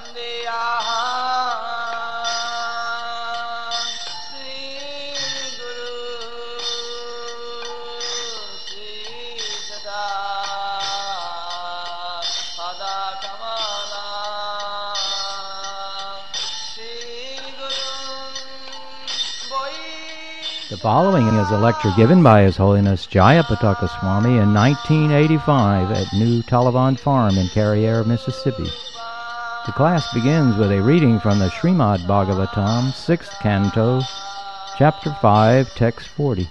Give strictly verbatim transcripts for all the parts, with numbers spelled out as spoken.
The following is a lecture given by His Holiness Jayapataka Swami in nineteen eighty-five at New Talavon Farm in Carriere, Mississippi. The class begins with a reading from the Srimad Bhagavatam, sixth Canto, Chapter five, Text forty.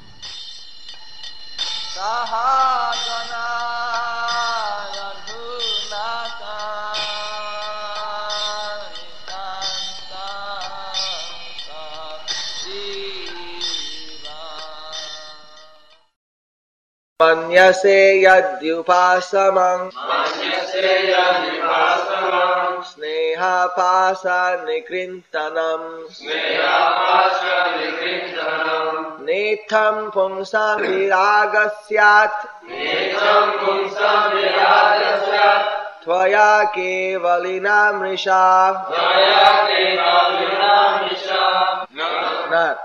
Manyase yadyupasamam Manyase yadyupasamam Sneha pasa nikrintanam Sneha pasa nikrintanam Netham pungsam viragasyat Netham pungsam viragasyat Tvaya kevalina mrisha Tvaya kevalina mrisha Not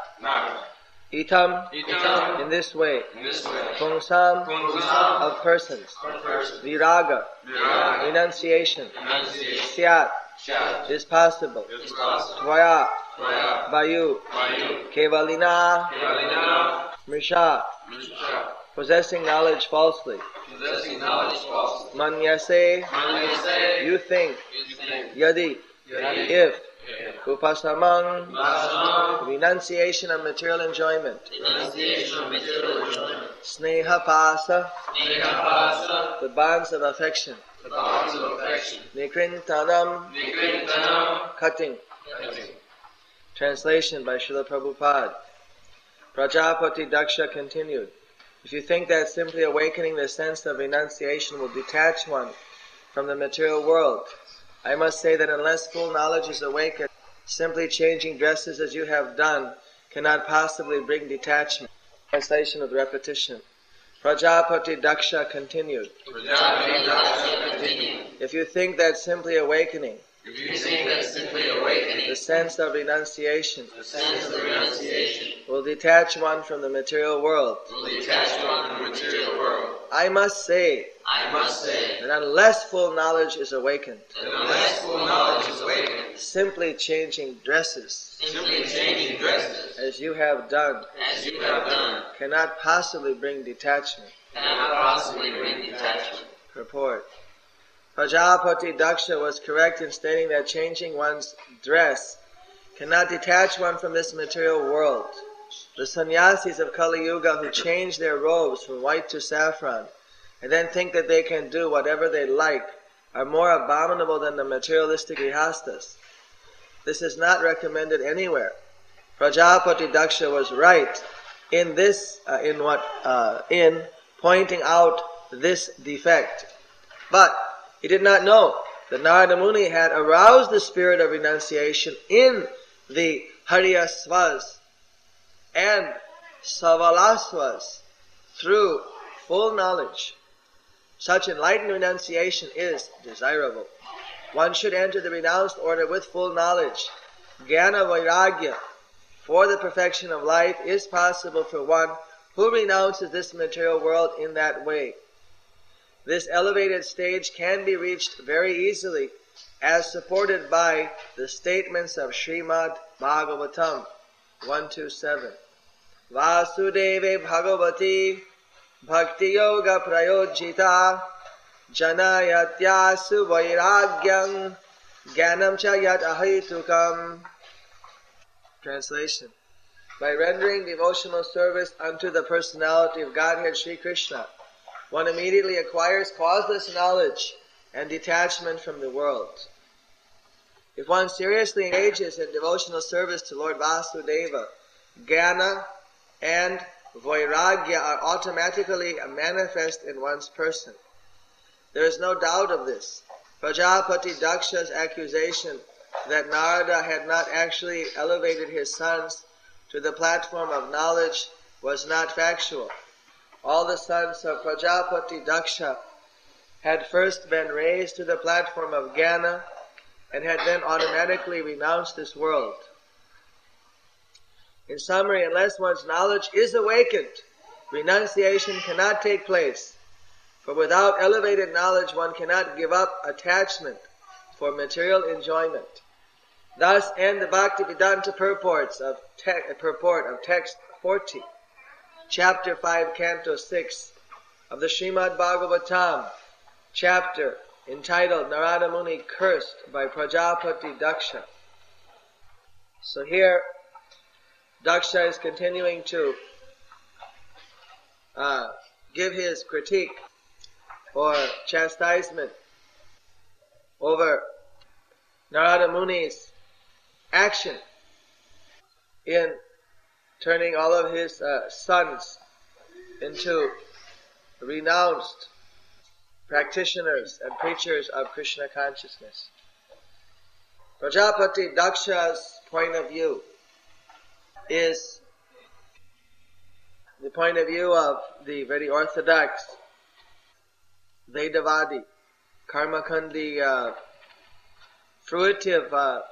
Itam, Itam, in this way, in this way. Pungsam, Pungsam, of persons, of persons. Viraga, Viraga, renunciation, renunciation. Syat, Syat, is possible, is possible. Tvaya, Tvaya, by you, by you. Kevalina, Kevalina, Mrisha, Mrisha, possessing knowledge falsely, possessing knowledge falsely. Manyase, Manyase, you think, you think. Yadi, Yadi, if. Upasamang, renunciation of material enjoyment. Renunciation of material enjoyment. Sneha pasa, Sneha pasa, the bonds of affection. The bonds of affection. Nikrintanam, Nikrintanam, cutting. Cutting. Translation by Srila Prabhupada. Prajapati Daksha continued. If you think that simply awakening the sense of renunciation will detach one from the material world, I must say that unless full knowledge is awakened, simply changing dresses as you have done cannot possibly bring detachment. Translation with repetition. Prajapati Daksha continued. Prajapati Daksha continued. If you think that simply awakening, if you think that simply awakening the sense of renunciation, the sense of renunciation will detach one from the material world, will detach one from the material world, I must say, I must say that unless full knowledge is awakened, that unless full knowledge is awakened, simply changing dresses, simply changing dresses, as you have done, as you have done, cannot possibly bring detachment. Cannot possibly bring detachment. Purport. Prajapati Daksha was correct in stating that changing one's dress cannot detach one from this material world. The sannyasis of Kali Yuga who change their robes from white to saffron and then think that they can do whatever they like are more abominable than the materialistic grihastas. This is not recommended anywhere. Prajapati Daksha was right in this, uh, in what, uh, in pointing out this defect. But he did not know that Narada Muni had aroused the spirit of renunciation in the Haryasvas and Savalasvas through full knowledge. Such enlightened renunciation is desirable. One should enter the renounced order with full knowledge. Jnana Vairagya for the perfection of life is possible for one who renounces this material world in that way. This elevated stage can be reached very easily as supported by the statements of Srimad Bhagavatam one twenty-seven. Vasudeve Bhagavati Bhakti Yoga Prayojita Janayatyasu Vairagyam Jnanam cha yat ahitukam. Translation. By rendering devotional service unto the personality of Godhead Sri Krishna, one immediately acquires causeless knowledge and detachment from the world. If one seriously engages in devotional service to Lord Vasudeva, Jnana and Vairagya are automatically manifest in one's person. There is no doubt of this. Prajapati Daksha's accusation that Narada had not actually elevated his sons to the platform of knowledge was not factual. All the sons of Prajapati Daksha had first been raised to the platform of Jnana and had then automatically renounced this world. In summary, unless one's knowledge is awakened, renunciation cannot take place. For without elevated knowledge, one cannot give up attachment for material enjoyment. Thus end the Bhaktivedanta purports of te- purport of text forty, chapter five, canto six of the Srimad Bhagavatam, chapter entitled Narada Muni Cursed by Prajapati Daksha. So here, Daksha is continuing to uh, give his critique or chastisement over Narada Muni's action in turning all of his uh, sons into renounced practitioners and preachers of Krishna consciousness. Prajapati Daksha's point of view is the point of view of the very orthodox Vedavadi, Karmakandi, uh, fruitive uh,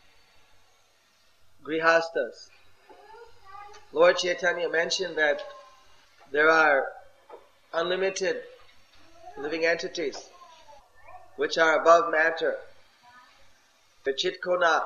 Grihastas. Lord Chaitanya mentioned that there are unlimited living entities which are above matter. The Chitkona,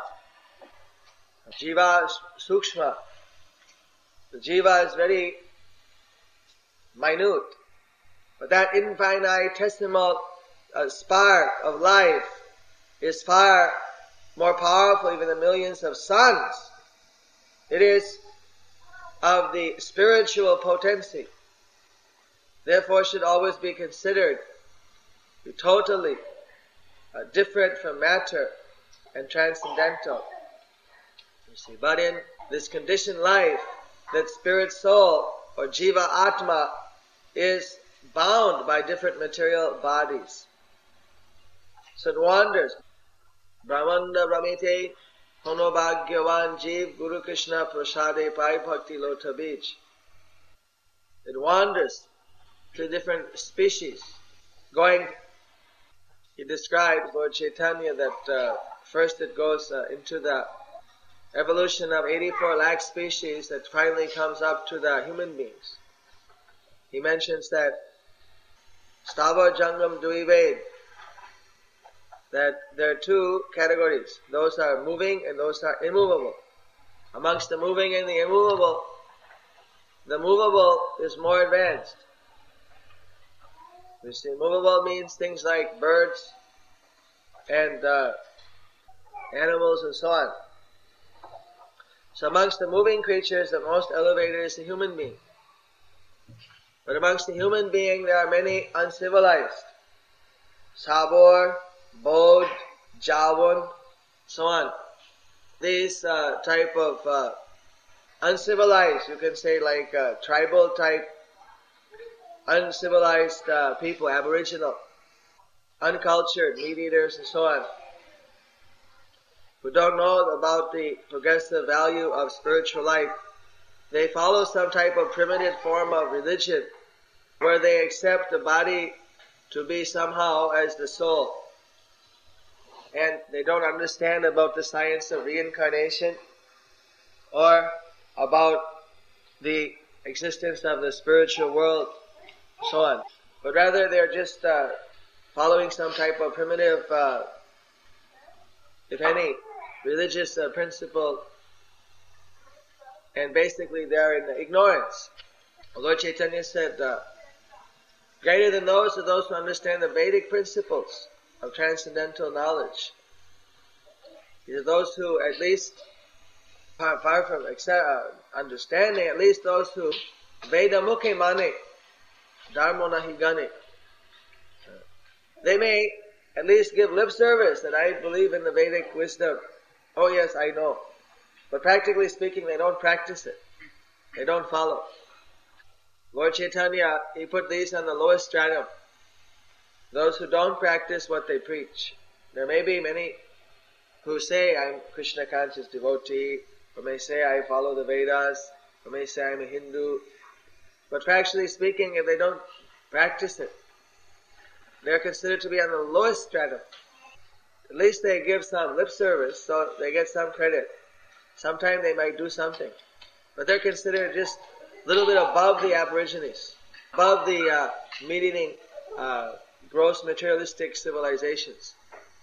Jiva Sukshma. The Jiva is very minute, but that infinitesimal uh, spark of life is far more powerful even than millions of suns. It is of the spiritual potency. Therefore should always be considered to be totally uh, different from matter and transcendental. You see, but in this conditioned life, that spirit soul or Jiva Atma is bound by different material bodies. So it wanders. Brahmanda Brahmite Hono Bhagyavan Jeev Guru Krishna Prasade Pai Bhakti Lota Beach. It wanders to different species. Going, he describes, Lord Chaitanya, that uh, first it goes uh, into the evolution of eighty-four lakh species that finally comes up to the human beings. He mentions that Stava Jangam Duived, that there are two categories. Those are moving and those are immovable. Amongst the moving and the immovable, the movable is more advanced. You see, movable means things like birds and uh, animals and so on. So amongst the moving creatures, the most elevated is the human being. But amongst the human being, there are many uncivilized. Sabor, Bodh, Javon, so on. These uh, type of uh, uncivilized, you can say like uh, tribal type, uncivilized uh, people, aboriginal, uncultured, meat eaters and so on, who don't know about the progressive value of spiritual life. They follow some type of primitive form of religion where they accept the body to be somehow as the soul. And they don't understand about the science of reincarnation or about the existence of the spiritual world, so on. But rather they're just uh, following some type of primitive, uh, if any, religious uh, principle, and basically they're in ignorance. Lord Chaitanya said, uh, greater than those are those who understand the Vedic principles of transcendental knowledge. These are those who at least, far, far from accept, uh, understanding, at least those who Veda Mukhe Mane, Dharmo Nahi Gane. They may at least give lip service that I believe in the Vedic wisdom. Oh yes, I know. But practically speaking, they don't practice it. They don't follow. Lord Chaitanya, he put these on the lowest stratum. Those who don't practice what they preach. There may be many who say, I'm Krishna conscious devotee, or may say, I follow the Vedas, or may say, I'm a Hindu. But practically speaking, if they don't practice it, they're considered to be on the lowest stratum. At least they give some lip service, so they get some credit. Sometimes they might do something. But they're considered just a little bit above the Aborigines, above the uh, meeting uh, gross materialistic civilizations.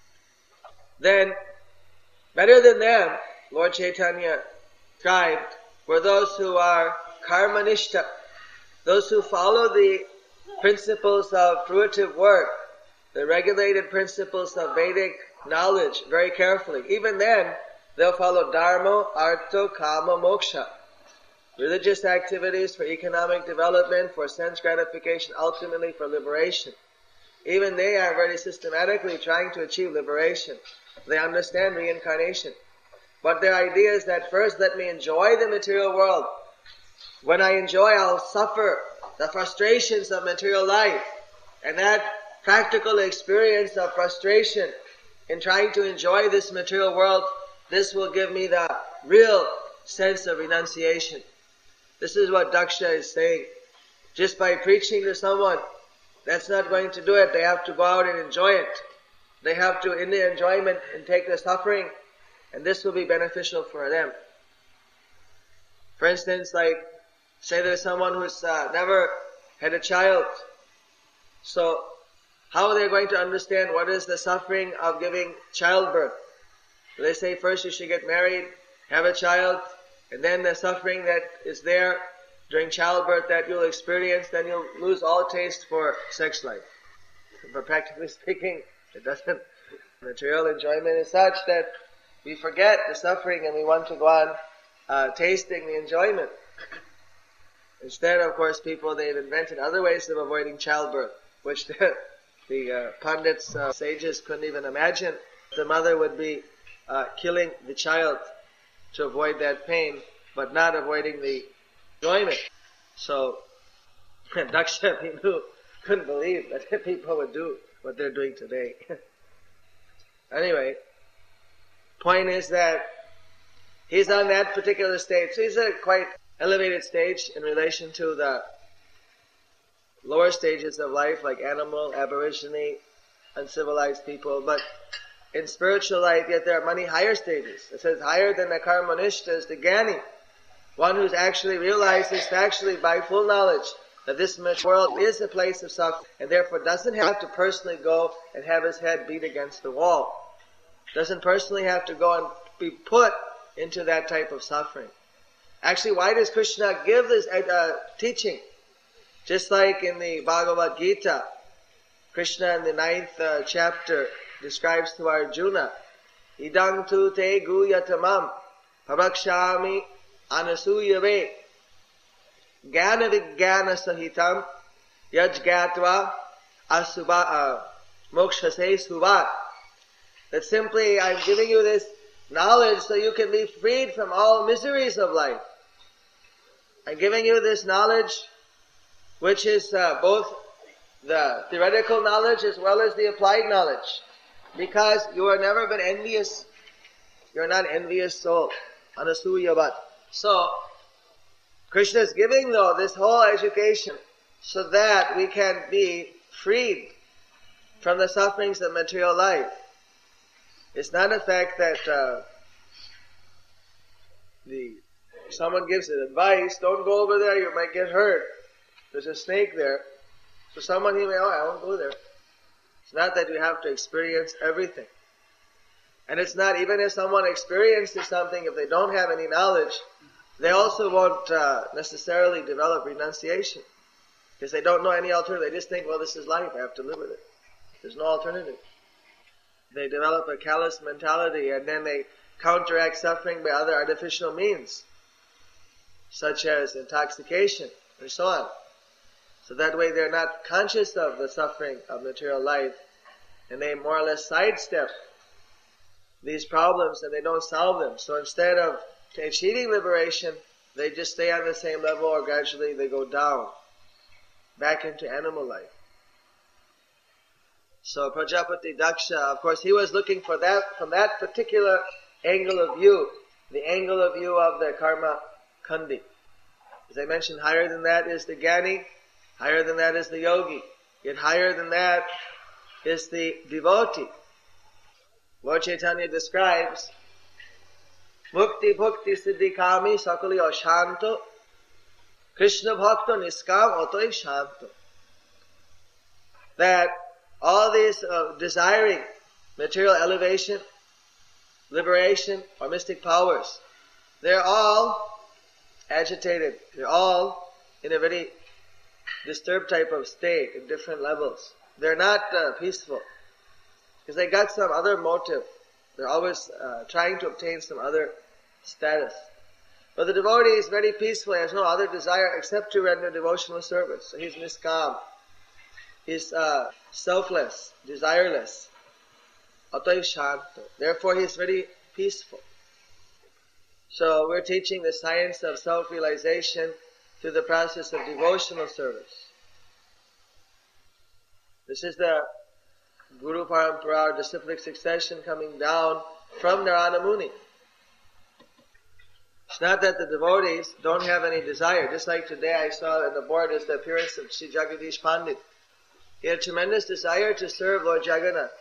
Then, better than them, Lord Chaitanya described, were those who are karmanishta, those who follow the principles of fruitive work, the regulated principles of Vedic knowledge very carefully. Even then, they'll follow dharma, artha, kama, moksha. Religious activities for economic development, for sense gratification, ultimately for liberation. Even they are very systematically trying to achieve liberation. They understand reincarnation. But their idea is that first let me enjoy the material world. When I enjoy, I'll suffer the frustrations of material life. And that practical experience of frustration in trying to enjoy this material world, this will give me the real sense of renunciation. This is what Daksha is saying. Just by preaching to someone, that's not going to do it. They have to go out and enjoy it. They have to, in the enjoyment, and take the suffering, and this will be beneficial for them. For instance, like, say there's someone who's uh, never had a child. So, how are they going to understand what is the suffering of giving childbirth? So they say first you should get married, have a child, and then the suffering that is there during childbirth that you'll experience, then you'll lose all taste for sex life. But practically speaking, it doesn't. Material enjoyment is such that we forget the suffering and we want to go on uh, tasting the enjoyment. Instead, of course, people, they've invented other ways of avoiding childbirth, which the, the uh, pundits, uh, sages couldn't even imagine. The mother would be uh, killing the child to avoid that pain, but not avoiding the enjoyment. So, Daksha, he knew, couldn't believe that people would do what they're doing today. Anyway, point is that he's on that particular stage. So he's at a quite elevated stage in relation to the lower stages of life, like animal, aborigine, uncivilized people. But in spiritual life, yet there are many higher stages. It says higher than the karmanishta is the Gyani, one who's actually realized this factually by full knowledge that this world is a place of suffering, and therefore doesn't have to personally go and have his head beat against the wall. Doesn't personally have to go and be put into that type of suffering. Actually, why does Krishna give this uh, teaching? Just like in the Bhagavad Gita, Krishna in the ninth uh, chapter describes to Arjuna, Idang tu te guyatamam parakshami anasuyave Jnana vijnana sahitam yajgatva asubha uh, mokshase subhat. That simply I'm giving you this knowledge so you can be freed from all miseries of life. I'm giving you this knowledge which is uh, both the theoretical knowledge as well as the applied knowledge. Because you have never been envious. You're not envious soul. Anasuyavat. So, Krishna is giving though this whole education so that we can be freed from the sufferings of material life. It's not a fact that uh, the someone gives an advice, don't go over there, you might get hurt. There's a snake there. So someone he may, oh, I won't go there. It's not that you have to experience everything. And it's not, even if someone experiences something, if they don't have any knowledge, they also won't uh, necessarily develop renunciation. Because they don't know any alternative. They just think, well, this is life, I have to live with it. There's no alternative. They develop a callous mentality and then they counteract suffering by other artificial means, such as intoxication and so on. So that way they're not conscious of the suffering of material life and they more or less sidestep these problems and they don't solve them. So instead of achieving liberation, they just stay on the same level or gradually they go down, back into animal life. So Prajapati Daksha, of course, he was looking for that, from that particular angle of view, the angle of view of the karma kandi. As I mentioned, higher than that is the Gyani, higher than that is the Yogi, yet higher than that is the devotee. Lord Chaitanya describes Mukti Bhukti Siddhi Kami Sakali Ashanto Krishna Bhakta Niskam Otoi Shanto. That all these uh, desiring material elevation, liberation, or mystic powers, they're all agitated. They're all in a very disturbed type of state in different levels. They're not uh, peaceful because they got some other motive. They're always uh, trying to obtain some other status. But the devotee is very peaceful. He has no other desire except to render devotional service. So he's niskam. He's uh, selfless, desireless. Atoi shanto. Therefore he is very peaceful. So we're teaching the science of self-realization through the process of devotional service. This is the Guru Parampara, disciplic succession coming down from Narada Muni. It's not that the devotees don't have any desire. Just like today I saw on the board is the appearance of Sri Jagadish Pandit. He had a tremendous desire to serve Lord Jagannath.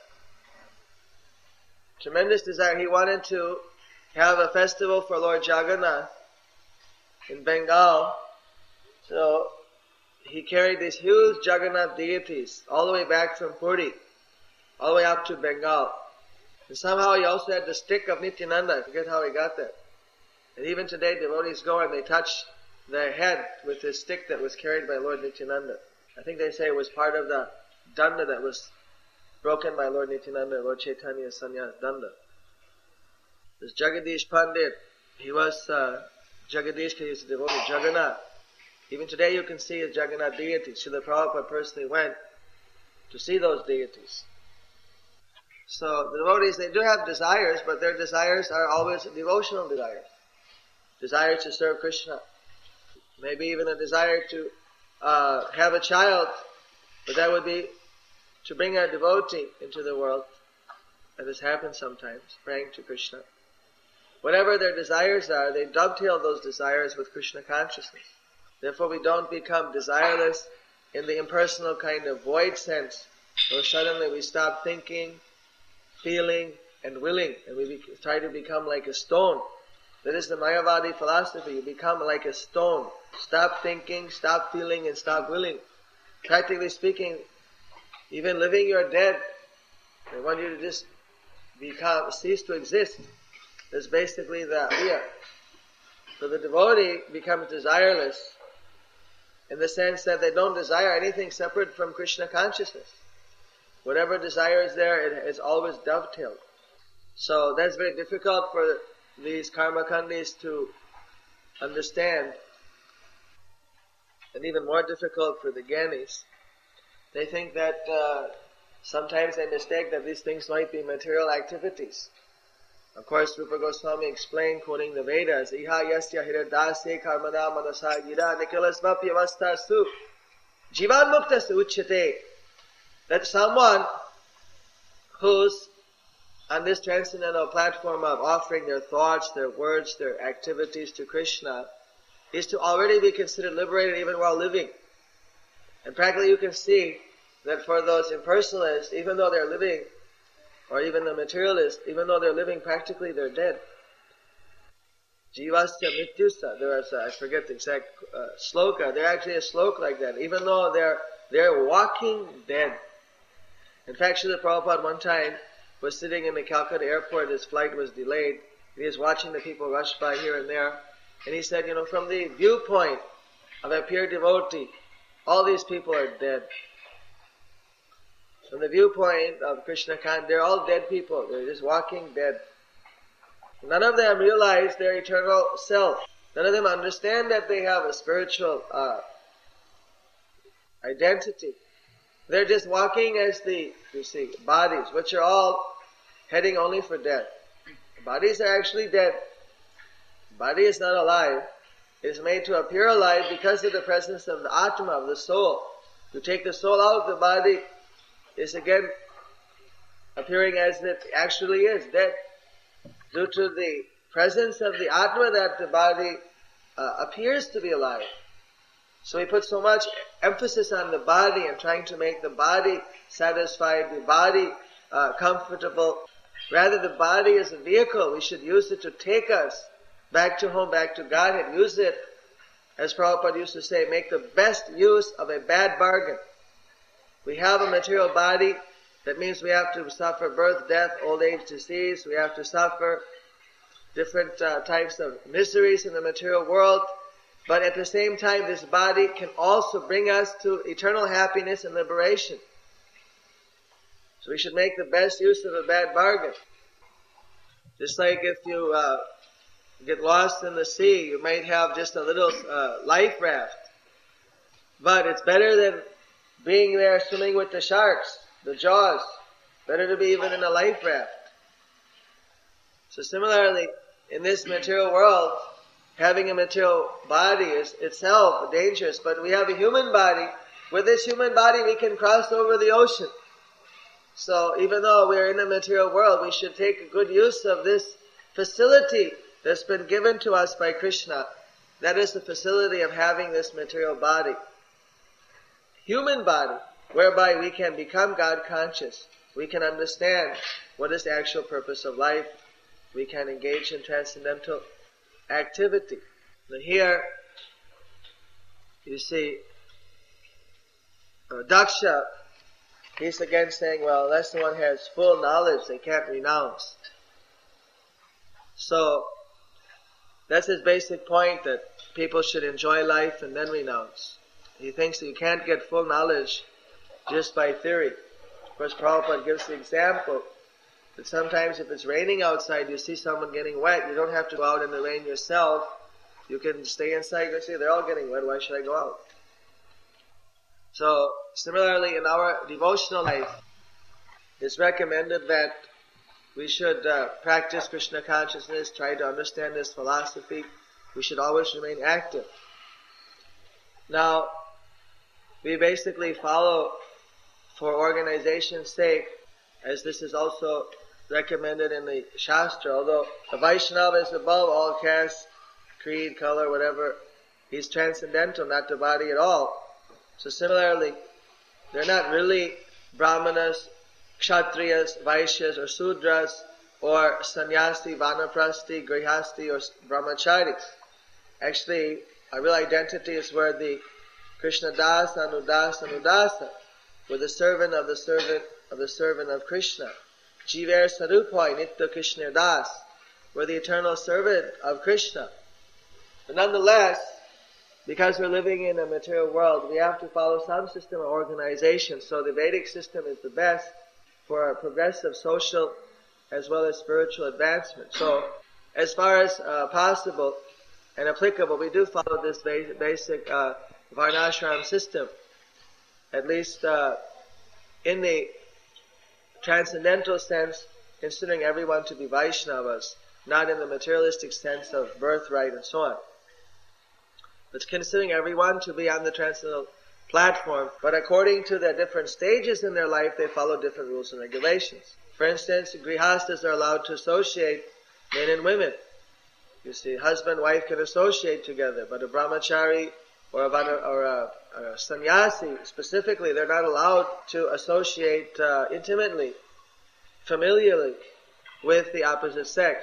Tremendous desire. He wanted to have a festival for Lord Jagannath in Bengal. So he carried these huge Jagannath deities all the way back from Puri, all the way up to Bengal. And somehow he also had the stick of Nityananda. I forget how he got that. And even today devotees go and they touch their head with this stick that was carried by Lord Nityananda. I think they say it was part of the danda that was broken by Lord Nityananda, Lord Chaitanya's sannyas danda. This Jagadish Pandit, he was uh, Jagadish, he was a devotee of Jagannath. Even today you can see his Jagannath deities. Srila Prabhupada personally went to see those deities. So the devotees, they do have desires, but their desires are always devotional desires. Desires to serve Krishna. Maybe even a desire to uh, have a child, but that would be to bring a devotee into the world. And this happens sometimes, praying to Krishna. Whatever their desires are, they dovetail those desires with Krishna consciousness. Therefore we don't become desireless in the impersonal kind of void sense, where suddenly we stop thinking, feeling, and willing, and we be- try to become like a stone. That is the Mayavadi philosophy. You become like a stone. Stop thinking, stop feeling, and stop willing. Practically speaking, even living you're dead. They want you to just become, cease to exist. That's basically the idea. So the devotee becomes desireless in the sense that they don't desire anything separate from Krishna consciousness. Whatever desire is there, it is always dovetailed. So that's very difficult for these karma khandis to understand, and even more difficult for the gyanis. They think that uh, sometimes they mistake that these things might be material activities. Of course, Rupa Goswami explained, quoting the Vedas, Iha yasya hiradase karmana manasa gira nikilasvapyavastasu jivan muktasu uchyate. That someone who's on this transcendental platform of offering their thoughts, their words, their activities to Krishna is to already be considered liberated even while living. And practically you can see that for those impersonalists, even though they're living, or even the materialists, even though they're living, practically they're dead. Jivasya mityusa. There is, a, I forget the exact uh, sloka. They're actually a sloka like that. Even though they're they're walking dead. In fact, Srila Prabhupada one time was sitting in the Calcutta airport. His flight was delayed. He was watching the people rush by here and there. And he said, you know, from the viewpoint of a pure devotee, all these people are dead. From the viewpoint of Krishna Kant, they're all dead people. They're just walking dead. None of them realize their eternal self. None of them understand that they have a spiritual uh, identity. They're just walking as the, you see, bodies, which are all heading only for death. Bodies are actually dead. Body is not alive. It is made to appear alive because of the presence of the Atma, of the soul. To take the soul out of the body is again appearing as it actually is, dead. Due to the presence of the Atma that the body uh, appears to be alive. So we put so much emphasis on the body and trying to make the body satisfied, the body uh, comfortable. Rather, the body is a vehicle. We should use it to take us back to home, back to Godhead. Use it, as Prabhupada used to say, make the best use of a bad bargain. We have a material body. That means we have to suffer birth, death, old age, disease. We have to suffer different uh, types of miseries in the material world. But at the same time, this body can also bring us to eternal happiness and liberation. So we should make the best use of a bad bargain. Just like if you uh, get lost in the sea, you might have just a little uh, life raft. But it's better than being there swimming with the sharks, the jaws. Better to be even in a life raft. So similarly, in this material world, having a material body is itself dangerous, but we have a human body. With this human body, we can cross over the ocean. So even though we are in the material world, we should take good use of this facility that's been given to us by Krishna. That is the facility of having this material body. Human body, whereby we can become God conscious. We can understand what is the actual purpose of life. We can engage in transcendental activity. Now here, you see, uh, Daksha, he's again saying, well, unless one has full knowledge, they can't renounce. So, that's his basic point, that people should enjoy life and then renounce. He thinks that you can't get full knowledge just by theory. Of course, Prabhupada gives the example that sometimes if it's raining outside, you see someone getting wet, you don't have to go out in the rain yourself. You can stay inside and say, they're all getting wet, why should I go out? So, similarly, in our devotional life, it's recommended that we should uh, practice Krishna consciousness, try to understand this philosophy. We should always remain active. Now, we basically follow for organization's sake, as this is also recommended in the Shastra, although a Vaishnava is above all caste, creed, color, whatever. He's transcendental, not the body at all. So similarly, they're not really Brahmanas, Kshatriyas, Vaishyas, or Sudras, or Sannyasi, Vanaprasti, Grihasti, or Brahmacharis. Actually, our real identity is where the Krishna Das, Anudas, Anudasa, we're the servant of the servant of the servant of Krishna. Jiver Sarupoi, Nitya Krishna Das. We're the eternal servant of Krishna. But nonetheless, because we're living in a material world, we have to follow some system of organization. So the Vedic system is the best for progressive social as well as spiritual advancement. So, as far as uh, possible and applicable, we do follow this basic, basic uh, Varnashram system, at least uh, in the transcendental sense, considering everyone to be Vaishnavas, not in the materialistic sense of birthright and so on. But considering everyone to be on the transcendental platform, but according to their different stages in their life, they follow different rules and regulations. For instance, Grihastas are allowed to associate men and women. You see, husband and wife can associate together, but a brahmachari or a, or a, a sannyasi, specifically, they're not allowed to associate uh, intimately, familiarly, with the opposite sex.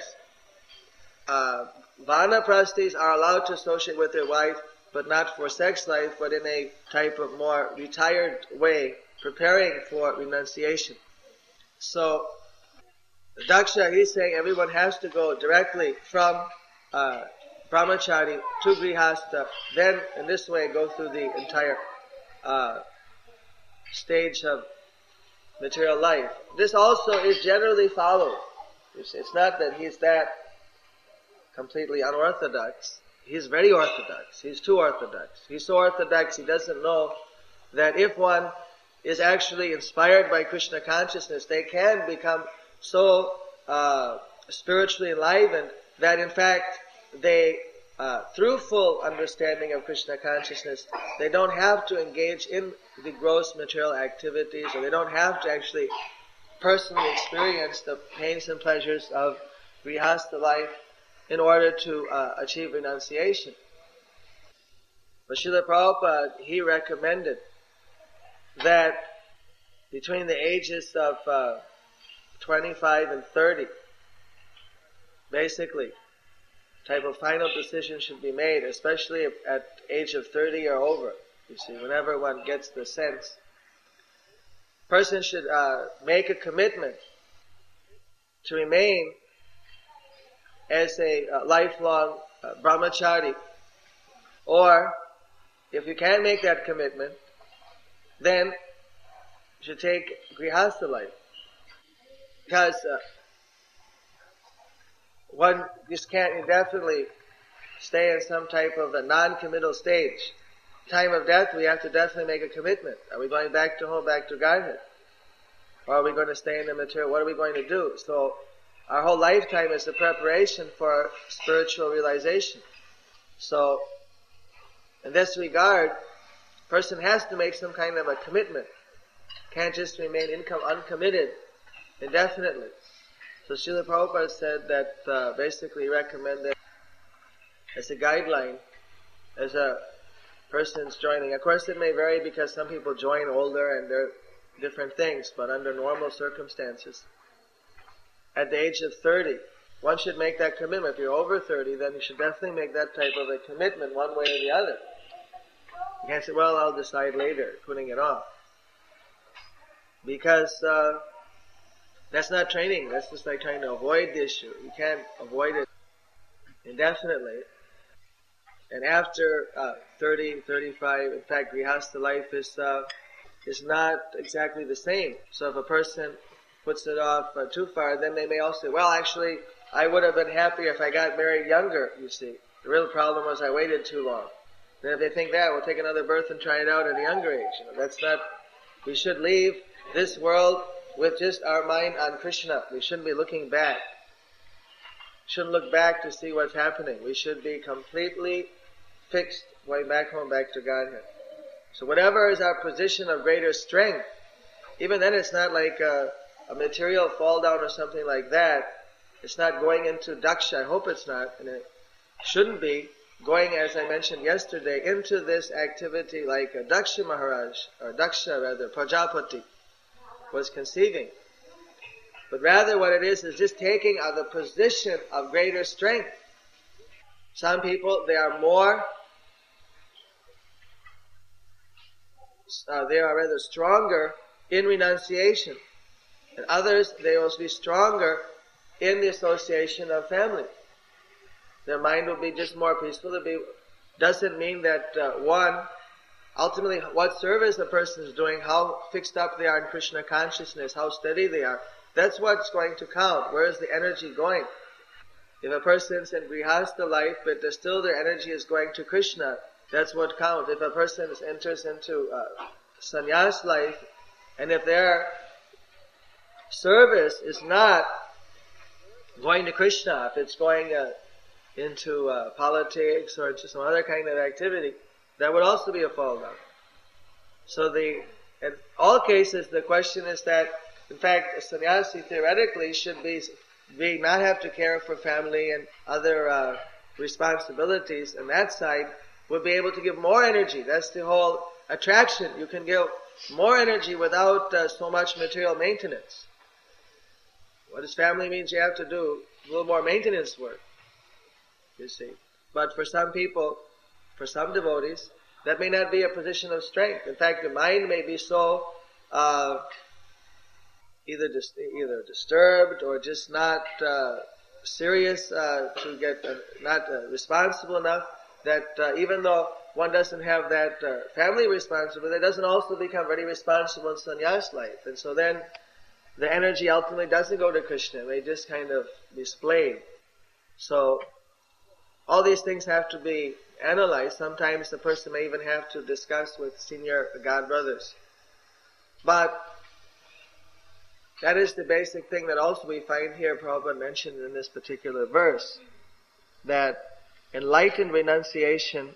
Uh, Vanaprastis are allowed to associate with their wife, but not for sex life, but in a type of more retired way, preparing for renunciation. So, Daksha, he's saying everyone has to go directly from uh, brahmachari to grihasta, then in this way go through the entire uh, stage of material life. This also is generally followed. It's, it's not that he's that completely unorthodox. He's very orthodox. He's too orthodox. He's so orthodox he doesn't know that if one is actually inspired by Krishna consciousness, they can become so uh, spiritually enlivened that in fact they, uh, through full understanding of Krishna consciousness, they don't have to engage in the gross material activities, or they don't have to actually personally experience the pains and pleasures of grihastha life in order to uh, achieve renunciation. But Srila Prabhupada, he recommended that between the ages of uh, twenty-five, and thirty. Basically, type of final decision should be made, especially at age of thirty or over. You see, whenever one gets the sense, person should uh, make a commitment to remain as a uh, lifelong uh, brahmachari. Or, if you can't make that commitment, then you should take grihastha life. Because uh, one just can't indefinitely stay in some type of a non-committal stage. Time of death, we have to definitely make a commitment. Are we going back to home, back to Godhead? Or are we going to stay in the material? What are we going to do? So, our whole lifetime is a preparation for spiritual realization. So, in this regard, a person has to make some kind of a commitment. Can't just remain income uncommitted indefinitely. So Srila Prabhupada said that uh, basically recommended as a guideline as a person's joining. Of course it may vary because some people join older and they're different things, but under normal circumstances, at the age of thirty, one should make that commitment. If you're over thirty, then you should definitely make that type of a commitment one way or the other. You can't say, well, I'll decide later, putting it off. Because uh, that's not training. That's just like trying to avoid the issue. You can't avoid it indefinitely. And after uh, thirty, thirty-five, in fact, grihastha life is uh, is not exactly the same. So if a person puts it off uh, too far, then they may also say, well, actually, I would have been happier if I got married younger, you see. The real problem was I waited too long. Then if they think that, we'll take another birth and try it out at a younger age. You know, that's not, we should leave this world with just our mind on Krishna. We shouldn't be looking back. Shouldn't look back to see what's happening. We should be completely fixed, going back home, back to Godhead. So whatever is our position of greater strength, even then it's not like a, a material fall down or something like that. It's not going into daksha. I hope it's not, and it shouldn't be going, as I mentioned yesterday, into this activity like a Daksha Maharaj, or Daksha rather, Prajapati, was conceiving. But rather what it is, is just taking uh, the position of greater strength. Some people, they are more, uh, they are rather stronger in renunciation. And others, they will be stronger in the association of family. Their mind will be just more peaceful. It be, doesn't mean that uh, one, ultimately what service a person is doing, how fixed up they are in Krishna consciousness, how steady they are, that's what's going to count. Where is the energy going? If a person's in grihastha life, but still their energy is going to Krishna, that's what counts. If a person enters into uh, sannyas life, and if their service is not going to Krishna, if it's going uh, into uh, politics or into some other kind of activity, that would also be a fall down. So the, in all cases, the question is that, in fact, a sannyasi theoretically should be, be not have to care for family and other uh, responsibilities, and that side would be able to give more energy. That's the whole attraction. You can give more energy without uh, so much material maintenance. What is family means you have to do a little more maintenance work, you see. But for some people, for some devotees, that may not be a position of strength. In fact, the mind may be so uh, either dis- either disturbed or just not uh, serious uh, to get uh, not uh, responsible enough that uh, even though one doesn't have that uh, family responsibility, it doesn't also become very responsible in sannyas life. And so then the energy ultimately doesn't go to Krishna. They just kind of displayed. So all these things have to be analyzed. Sometimes the person may even have to discuss with senior God brothers. But that is the basic thing that also we find here, Prabhupada mentioned in this particular verse, that enlightened renunciation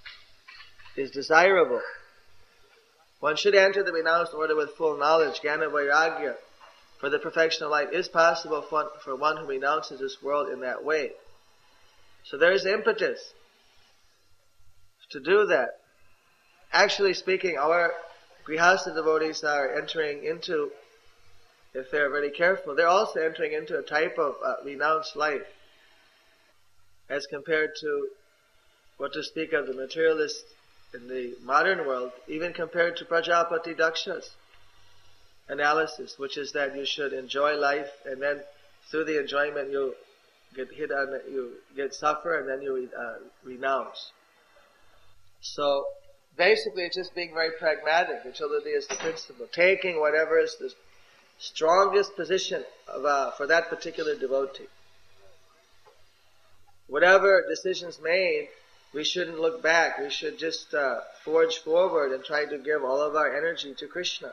is desirable. One should enter the renounced order with full knowledge. Jnana Vairagya for the perfection of life is possible for, for one who renounces this world in that way. So there is impetus to do that. Actually speaking, our grihastha devotees are entering into if they're very careful, they're also entering into a type of uh, renounced life as compared to what to speak of the materialist in the modern world, even compared to Prajapati Daksha's analysis, which is that you should enjoy life and then through the enjoyment you get hit on, you get suffer and then you uh, renounce. So basically it's just being very pragmatic. Utility is the principle. Taking whatever is the strongest position of, uh, for that particular devotee. Whatever decisions made, we shouldn't look back. We should just uh, forge forward and try to give all of our energy to Krishna.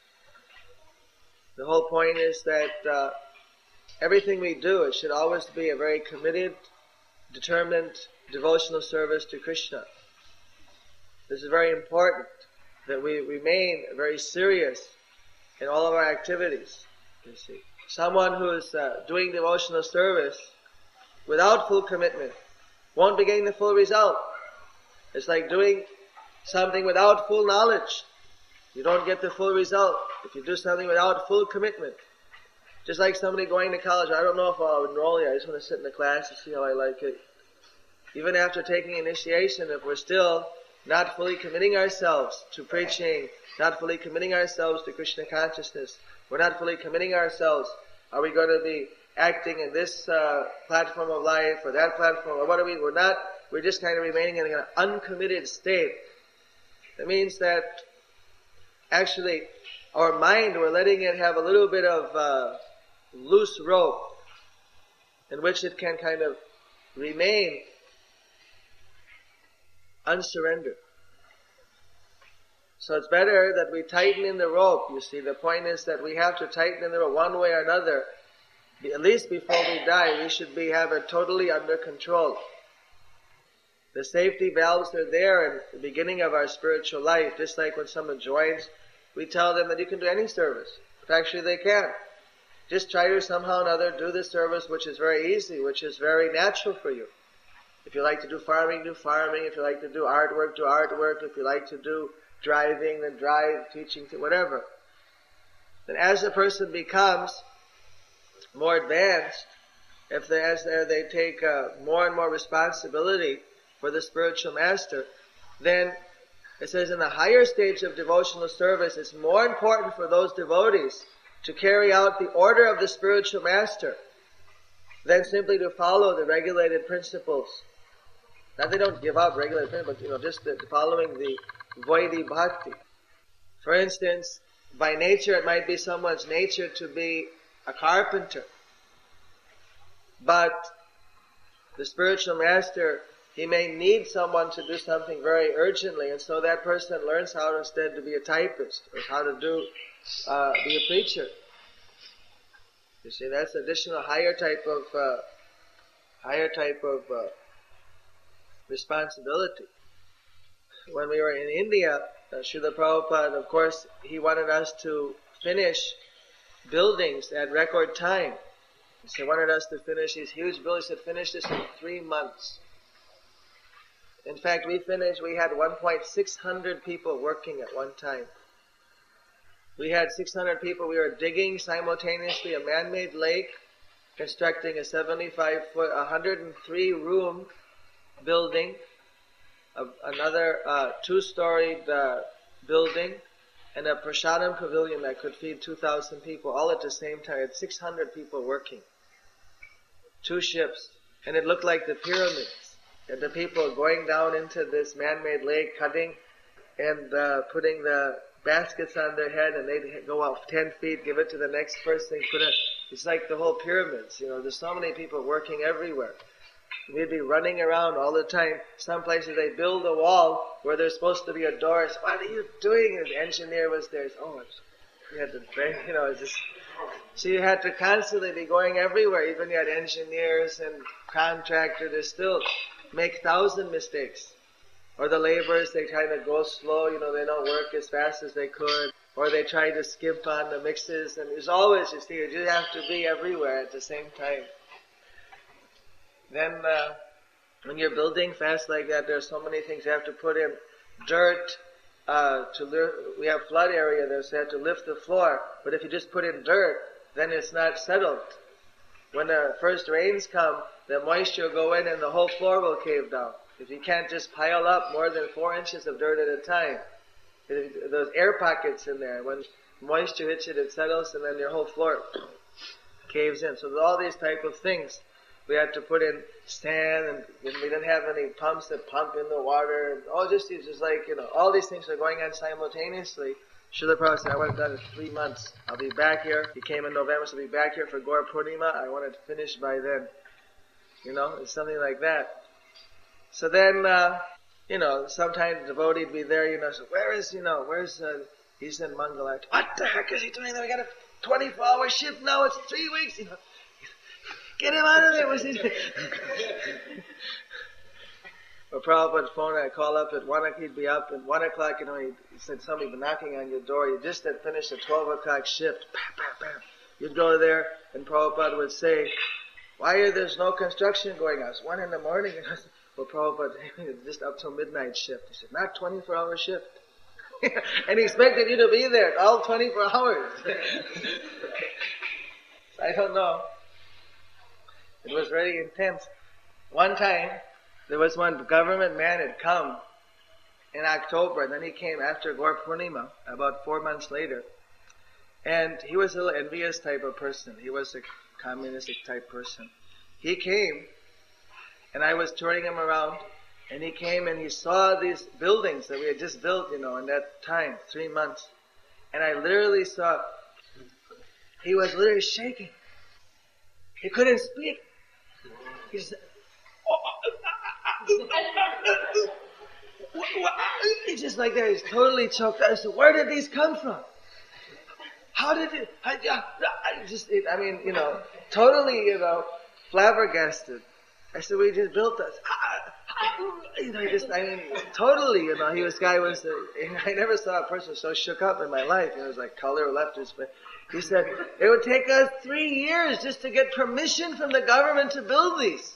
The whole point is that uh, everything we do, it should always be a very committed, determined, devotional service to Krishna. This is very important, that we remain very serious in all of our activities. You see, someone who is uh, doing devotional service without full commitment won't be getting the full result. It's like doing something without full knowledge. You don't get the full result if you do something without full commitment. Just like somebody going to college, I don't know if I'll enroll you, I just want to sit in the class and see how I like it. Even after taking initiation, if we're still not fully committing ourselves to preaching, not fully committing ourselves to Krishna consciousness, we're not fully committing ourselves, are we going to be acting in this uh, platform of life or that platform, or what are we, we're not, we're just kind of remaining in an uncommitted state. That means that actually our mind, we're letting it have a little bit of uh, loose rope in which it can kind of remain unsurrendered. So it's better that we tighten in the rope, you see. The point is that we have to tighten in the rope one way or another. At least before we die, we should be have it totally under control. The safety valves are there in the beginning of our spiritual life. Just like when someone joins, we tell them that you can do any service. But actually they can. Just try to somehow or another do the service which is very easy, which is very natural for you. If you like to do farming, do farming. If you like to do artwork, do artwork. If you like to do driving, then drive, teaching, whatever. Then as the person becomes more advanced, if they, as they, they take uh, more and more responsibility for the spiritual master, then it says in the higher stage of devotional service, it's more important for those devotees to carry out the order of the spiritual master than simply to follow the regulated principles. Not they don't give up regulated principles, but you know, just the, following the Vaidhi Bhakti. For instance, by nature it might be someone's nature to be a carpenter. But the spiritual master, he may need someone to do something very urgently, and so that person learns how to, instead to be a typist, or how to do, uh, be a preacher. You see, that's additional higher type of, uh, higher type of uh, responsibility. When we were in India, uh, Srila Prabhupada, of course, he wanted us to finish buildings at record time. He wanted us to finish these huge buildings. He said, finish this in three months. In fact, we finished, we had one point six hundred people working at one time. We had six hundred people. We were digging simultaneously a man-made lake, constructing a seventy-five foot, one hundred three room building, a, another uh, two-storied uh, building, and a prasadam pavilion that could feed two thousand people, all at the same time. It had six hundred people working. Two ships. And it looked like the pyramids. And the people going down into this man-made lake, cutting and uh, putting the baskets on their head, and they'd go up ten feet, give it to the next person, put it. It's like the whole pyramids, you know. There's so many people working everywhere. We'd be running around all the time. Some places they build a wall where there's supposed to be a door. So, what are you doing? And the engineer was there. So, oh, you had to, you know, it's just. So you had to constantly be going everywhere. Even you had engineers and contractors. They still make thousand mistakes. Or the laborers, they kind of go slow. You know, they don't work as fast as they could. Or they try to skip on the mixes. And there's always, you see, you just have to be everywhere at the same time. Then, uh, when you're building fast like that, there's so many things you have to put in. Dirt, uh, to li- we have flood area there, so you have to lift the floor. But if you just put in dirt, then it's not settled. When the first rains come, the moisture will go in and the whole floor will cave down. If you can't just pile up more than four inches of dirt at a time, those air pockets in there, when moisture hits it, it settles, and then your whole floor caves in. So all these type of things, we had to put in stand, and we didn't have any pumps that pump in the water. And all just, it's just like, you know, all these things are going on simultaneously. Srila Prabhupada said, I want to done in three months. I'll be back here. He came in November, so I'll be back here for Gaur Purnima. I wanted to finish by then. You know, it's something like that. So then, uh, you know, sometimes the devotee would be there, you know, so where is, you know, where's, uh, he's in Mangalat. What the heck is he doing there? We got a twenty-four hour shift now, it's three weeks, you know. Get him out of there, what's he doing? Or Prabhupada's phone, I'd call up at one o'clock, he'd be up at one o'clock, you know, he said somebody been knocking on your door, you just had finished a twelve o'clock shift, bam, bam, bam. You'd go there, and Prabhupada would say, why are there's no construction going on? It's one in the morning. Well, Prabhupada, just up till midnight shift. He said, not twenty-four hour shift. And he expected you to be there all twenty-four hours. I don't know. It was very intense. One time, there was one government man had come in October, and then he came after Gaur Purnima, about four months later. And he was a little envious type of person. He was a communistic type person. He came, and I was touring him around, and he came and he saw these buildings that we had just built, you know, in that time, three months. And I literally saw, he was literally shaking. He couldn't speak. He said, he's just like that. He's totally choked out. I said, where did these come from? How did it, I, I just, it, I mean, you know, totally, you know, flabbergasted. I said, we just built this. You know, just, I mean, totally, you know, he was, guy was, uh, I never saw a person so shook up in my life. You know, it was like color left his face. He said, it would take us three years just to get permission from the government to build these.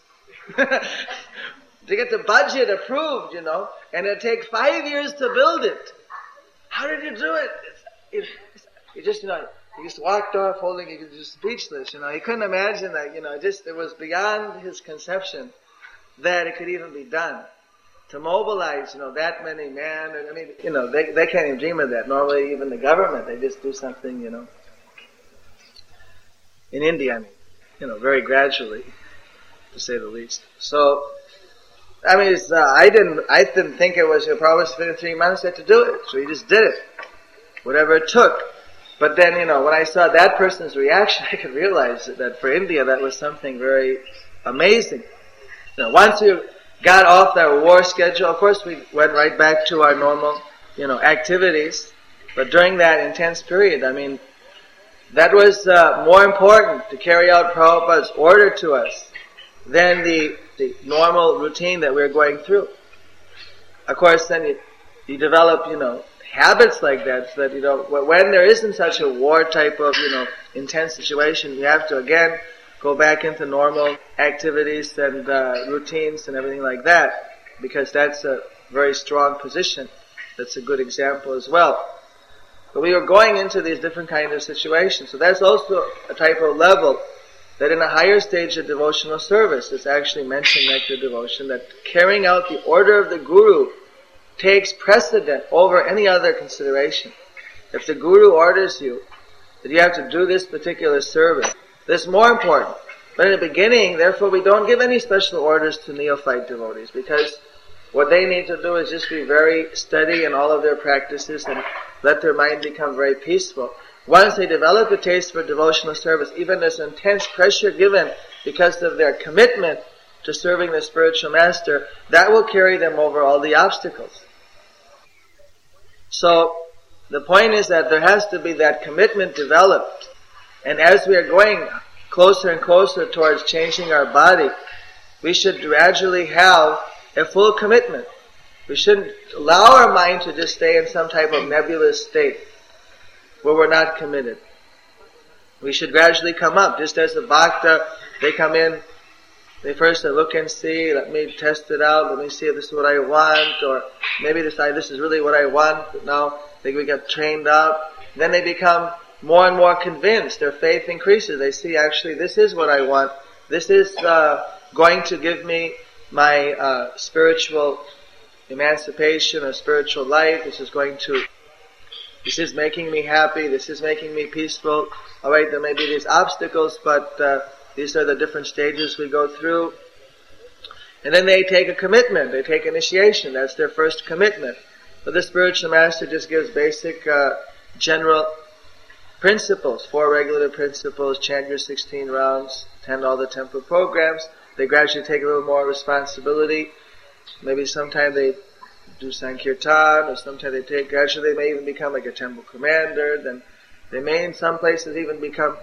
To get the budget approved, you know, and it'd take five years to build it. How did you do it? It, He just, you know, he just walked off holding, he was just speechless, you know. He couldn't imagine that, you know, just, it was beyond his conception that it could even be done. To mobilize, you know, that many men, I mean, you know, they, they can't even dream of that. Normally, even the government, they just do something, you know. In India, I mean, you know, very gradually, to say the least. So, I mean, it's, uh, I didn't, I didn't think it was, you know, probably within three months he had to do it. So he just did it. Whatever it took. But then, you know, when I saw that person's reaction, I could realize that for India, that was something very amazing. You know, once we got off that war schedule, of course we went right back to our normal, you know, activities. But during that intense period, I mean, that was uh, more important to carry out Prabhupada's order to us than the, the normal routine that we were going through. Of course, then you, you develop, you know, habits like that, so that, you know, when there isn't such a war type of, you know, intense situation, you have to again go back into normal activities and uh, routines and everything like that, because that's a very strong position. That's a good example as well. But we are going into these different kinds of situations, so that's also a type of level that in a higher stage of devotional service, it's actually mentioned like the devotion, that carrying out the order of the Guru takes precedent over any other consideration. If the Guru orders you that you have to do this particular service, this is more important. But in the beginning, therefore, we don't give any special orders to neophyte devotees, because what they need to do is just be very steady in all of their practices and let their mind become very peaceful. Once they develop a taste for devotional service, even this intense pressure given because of their commitment to serving the spiritual master, that will carry them over all the obstacles. So, the point is that there has to be that commitment developed. And as we are going closer and closer towards changing our body, we should gradually have a full commitment. We shouldn't allow our mind to just stay in some type of nebulous state where we're not committed. We should gradually come up, just as the bhakta, they come in, they first say, look and see, let me test it out, let me see if this is what I want, or maybe decide this is really what I want, but now they get trained up. Then they become more and more convinced. Their faith increases. They see, actually, this is what I want. This is uh, going to give me my uh, spiritual emancipation or spiritual life. This is going to, this is making me happy. This is making me peaceful. All right, there may be these obstacles, but uh, these are the different stages we go through. And then they take a commitment. They take initiation. That's their first commitment. But the spiritual master just gives basic, uh, general principles, four regulative principles, chant your sixteen rounds, attend all the temple programs. They gradually take a little more responsibility. Maybe sometime they do Sankirtan, or sometime they take, gradually they may even become like a temple commander. Then they may in some places even become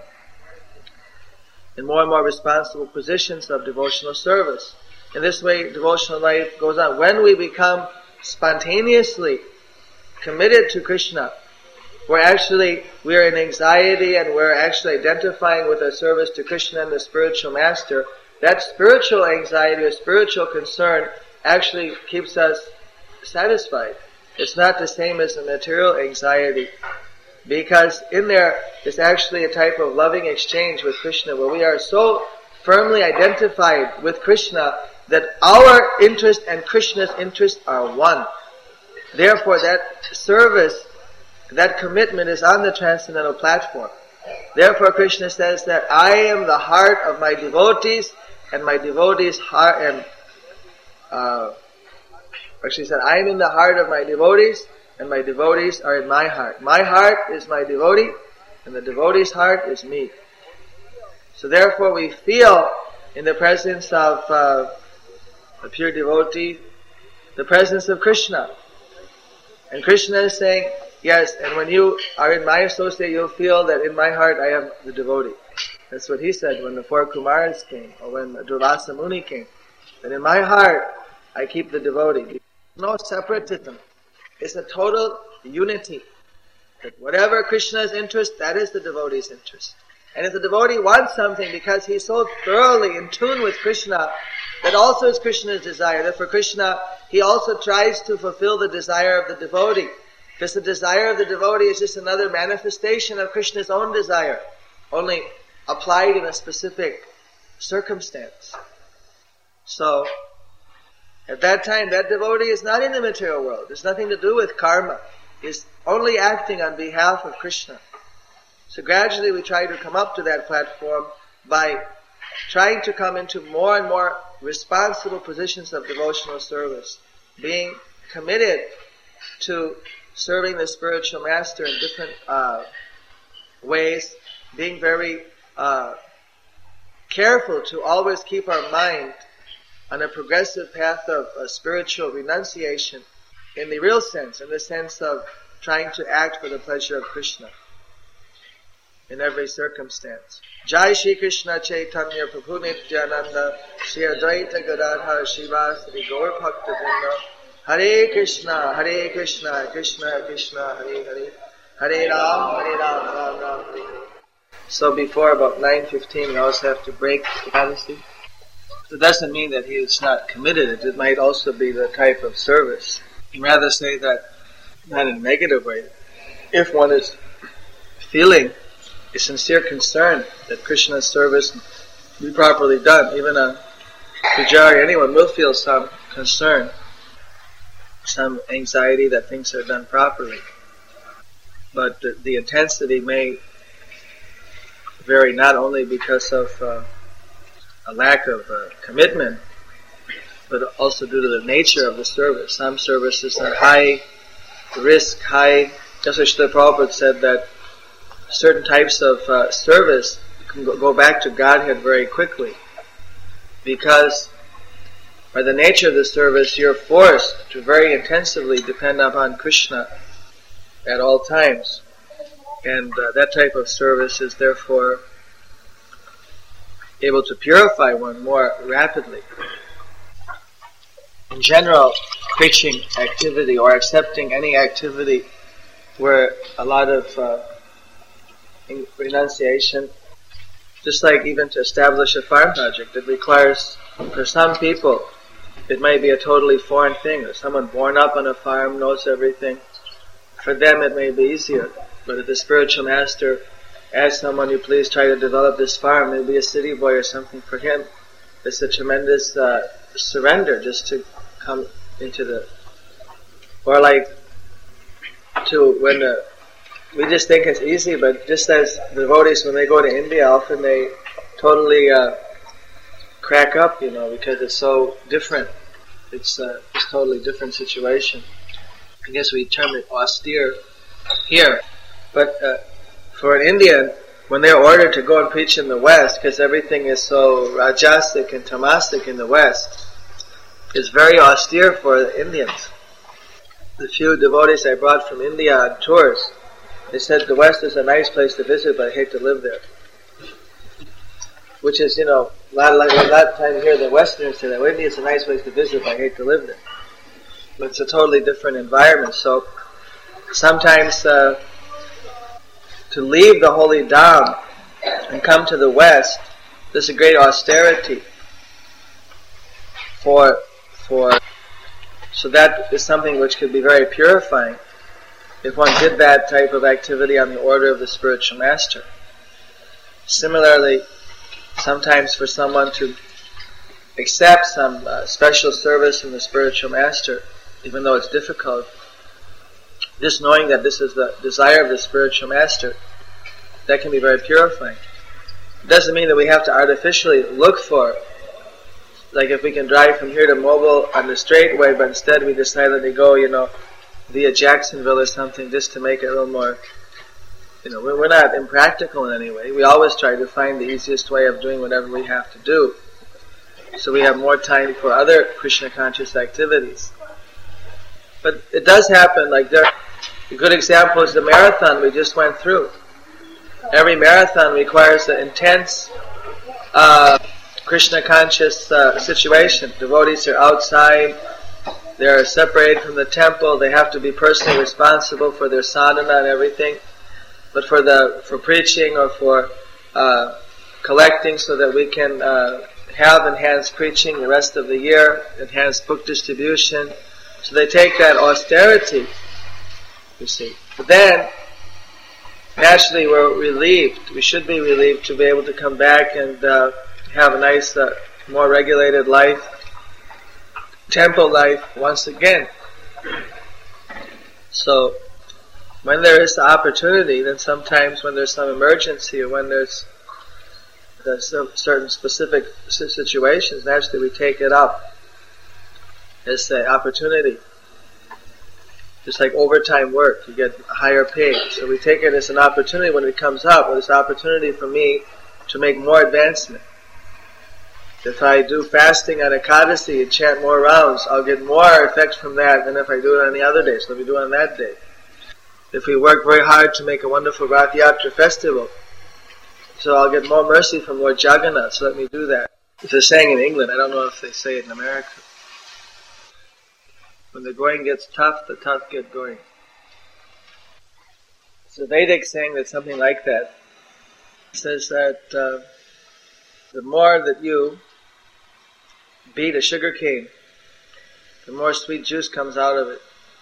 in more and more responsible positions of devotional service. In this way, devotional life goes on. When we become spontaneously committed to Krishna, we're actually, we're in anxiety and we're actually identifying with our service to Krishna and the spiritual master. That spiritual anxiety or spiritual concern actually keeps us satisfied. It's not the same as the material anxiety, because in there is actually a type of loving exchange with Krishna where we are so firmly identified with Krishna that our interest and Krishna's interest are one. Therefore, that service, that commitment is on the transcendental platform. Therefore, Krishna says that I am the heart of my devotees, and my devotees' heart, and uh, actually said, I am in the heart of my devotees, and my devotees are in my heart. My heart is my devotee, and the devotee's heart is me. So therefore, we feel in the presence of uh, a pure devotee, the presence of Krishna. And Krishna is saying, yes, and when you are in my associate, you'll feel that in my heart I am the devotee. That's what he said when the four Kumaras came, or when Durvasa Muni came. That in my heart, I keep the devotee. No separatism. It's a total unity. That whatever Krishna's interest, that is the devotee's interest. And if the devotee wants something because he's so thoroughly in tune with Krishna, that also is Krishna's desire. That for Krishna, he also tries to fulfill the desire of the devotee. Because the desire of the devotee is just another manifestation of Krishna's own desire, only applied in a specific circumstance. So, at that time, that devotee is not in the material world. There's nothing to do with karma. He's only acting on behalf of Krishna. So gradually we try to come up to that platform by trying to come into more and more responsible positions of devotional service, being committed to serving the spiritual master in different uh, ways, being very uh, careful to always keep our mind on a progressive path of uh, spiritual renunciation in the real sense, in the sense of trying to act for the pleasure of Krishna in every circumstance. Jai Shri Krishna Chaitanya Prabhu Nityananda Shri Advaita Gadadhar Shivasari Gaur Bhakta Vrinda Hare Krishna Hare Krishna Krishna Krishna Hare Hare Hare Ram Hare Ram Ram Ram Hare Hare. So before about nine fifteen we always have to break the honesty. It doesn't mean that he is not committed. It might also be the type of service. You rather say that, not in a negative way, if one is feeling a sincere concern that Krishna's service be properly done, even a pujari, anyone will feel some concern, some anxiety that things are done properly. But the, the intensity may vary not only because of uh, a lack of uh, commitment, but also due to the nature of the service. Some services are high risk, high. Just as Srila Prabhupada said that certain types of uh, service can go, go back to Godhead very quickly, because by the nature of the service, you're forced to very intensively depend upon Krishna at all times. And uh, that type of service is therefore able to purify one more rapidly. In general, preaching activity or accepting any activity where a lot of uh, renunciation, just like even to establish a farm project, it requires, for some people, it might be a totally foreign thing. Or someone born up on a farm knows everything. For them it may be easier. But if the spiritual master asks someone, you please try to develop this farm, maybe a city boy or something, for him it's a tremendous uh, surrender just to come into the... Or like, to when the, we just think it's easy, but just as the devotees, when they go to India, often they totally uh, crack up, you know, because it's so different. It's uh, it's a totally different situation. I guess we term it austere here. But uh, for an Indian, when they're ordered to go and preach in the West, because everything is so rajasic and tamasic in the West, it's very austere for the Indians. The few devotees I brought from India on tours, they said the West is a nice place to visit, but I hate to live there. Which is, you know, a lot, a lot of time here the Westerners say that, well, India is a nice place to visit, but I hate to live there. But it's a totally different environment. So sometimes uh, to leave the holy Dham and come to the West, there's a great austerity for for. So that is something which could be very purifying if one did that type of activity on the order of the spiritual master. Similarly, sometimes for someone to accept some uh, special service from the spiritual master, even though it's difficult, just knowing that this is the desire of the spiritual master, that can be very purifying. It doesn't mean that we have to artificially look for, like if we can drive from here to Mobile on the straight way, but instead we decided to go, you know, via Jacksonville or something, just to make it a little more, you know, we're not impractical in any way. We always try to find the easiest way of doing whatever we have to do, so we have more time for other Krishna conscious activities. But it does happen, like there, a good example is the marathon we just went through. Every marathon requires an intense uh, Krishna conscious uh, situation. Devotees are outside, they are separated from the temple, they have to be personally responsible for their sadhana and everything. But for the for preaching or for uh, collecting so that we can uh, have enhanced preaching the rest of the year, enhanced book distribution, so they take that austerity, you see. But then, naturally we're relieved, we should be relieved to be able to come back and uh, have a nice, uh, more regulated life, temple life once again. So, when there is the opportunity, then sometimes when there's some emergency or when there's, there's some certain specific situations, naturally we take it up as the opportunity. Just like overtime work, you get higher pay. So we take it as an opportunity when it comes up, well, it's an opportunity for me to make more advancement. If I do fasting on Ekadasi and chant more rounds, I'll get more effect from that than if I do it on the other day, so let me do it on that day. If we work very hard to make a wonderful Rath Yatra festival, so I'll get more mercy from Lord Jagannath, so let me do that. If they're saying in England, I don't know if they say it in America. When the going gets tough, the tough get going. It's a Vedic saying that's something like that. It says that uh, the more that you beat a sugar cane, the more sweet juice comes out of it.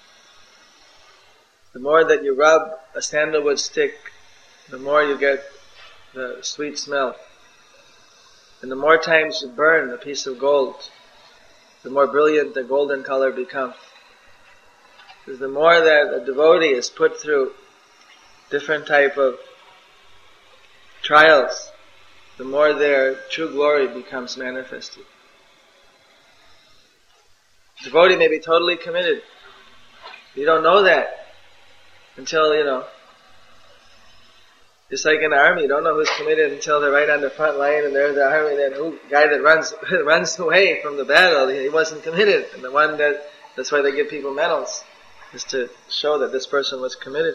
The more that you rub a sandalwood stick, the more you get the sweet smell. And the more times you burn a piece of gold, the more brilliant the golden color becomes. Because the more that a devotee is put through different type of trials, the more their true glory becomes manifested. The devotee may be totally committed. You don't know that until, you know, it's like in the army, you don't know who's committed until they're right on the front line and they're the army, then who guy that runs runs away from the battle, he wasn't committed. And the one that, that's why they give people medals, is to show that this person was committed.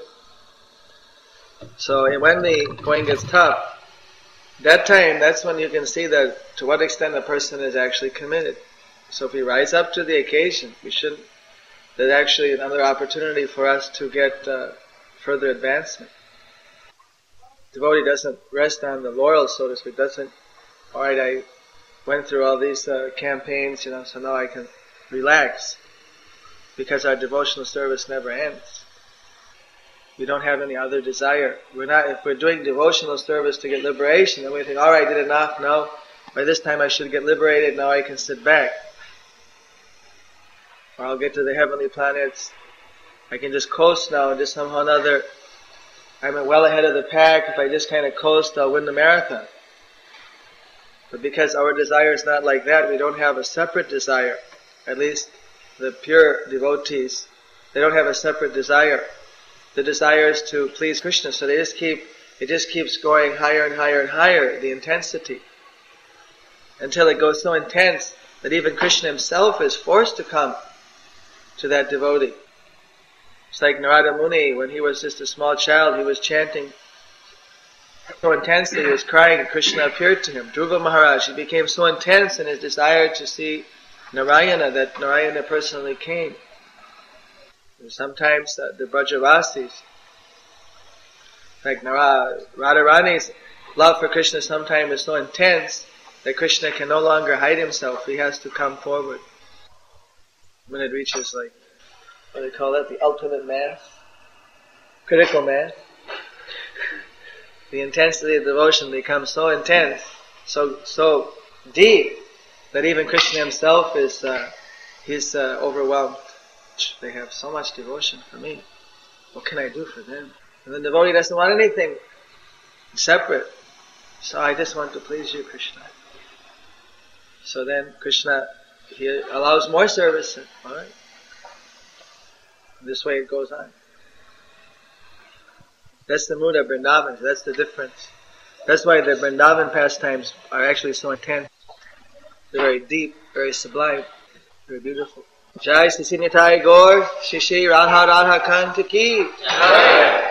So when the going gets tough, that time, that's when you can see that to what extent a person is actually committed. So if we rise up to the occasion, we should, there's actually another opportunity for us to get uh, further advancement. Devotee doesn't rest on the laurels, so to speak. Doesn't, alright, I went through all these uh, campaigns, you know, so now I can relax, because our devotional service never ends. We don't have any other desire. We're not, if we're doing devotional service to get liberation, then we think, alright, I did enough, no, by this time I should get liberated, now I can sit back. Or I'll get to the heavenly planets, I can just coast now and just somehow or another, I'm well ahead of the pack, if I just kind of coast, I'll win the marathon. But because our desire is not like that, we don't have a separate desire. At least the pure devotees, they don't have a separate desire. The desire is to please Krishna, so they just keep, it just keeps going higher and higher and higher, the intensity, until it goes so intense that even Krishna himself is forced to come to that devotee. It's like Narada Muni, when he was just a small child, he was chanting so intensely, he was crying, and Krishna appeared to him. Dhruva Maharaj, he became so intense in his desire to see Narayana that Narayana personally came. And sometimes uh, the Brajavasis, like Nara, Radharani's love for Krishna sometimes is so intense that Krishna can no longer hide himself. He has to come forward. When it reaches like, what do they call that? The ultimate mass? Critical mass. The intensity of devotion becomes so intense, so so deep, that even Krishna himself is uh, he's uh, overwhelmed. They have so much devotion for me. What can I do for them? And the devotee doesn't want anything separate. So I just want to please you, Krishna. So then Krishna, he allows more service. All right. This way it goes on. That's the mood of Vrindavan. That's the difference. That's why the Vrindavan pastimes are actually so intense. They're very deep, very sublime, very beautiful. Jai Sri Nitai Gaur, Shri Shri Radha Radha Kanta Ki. Jai.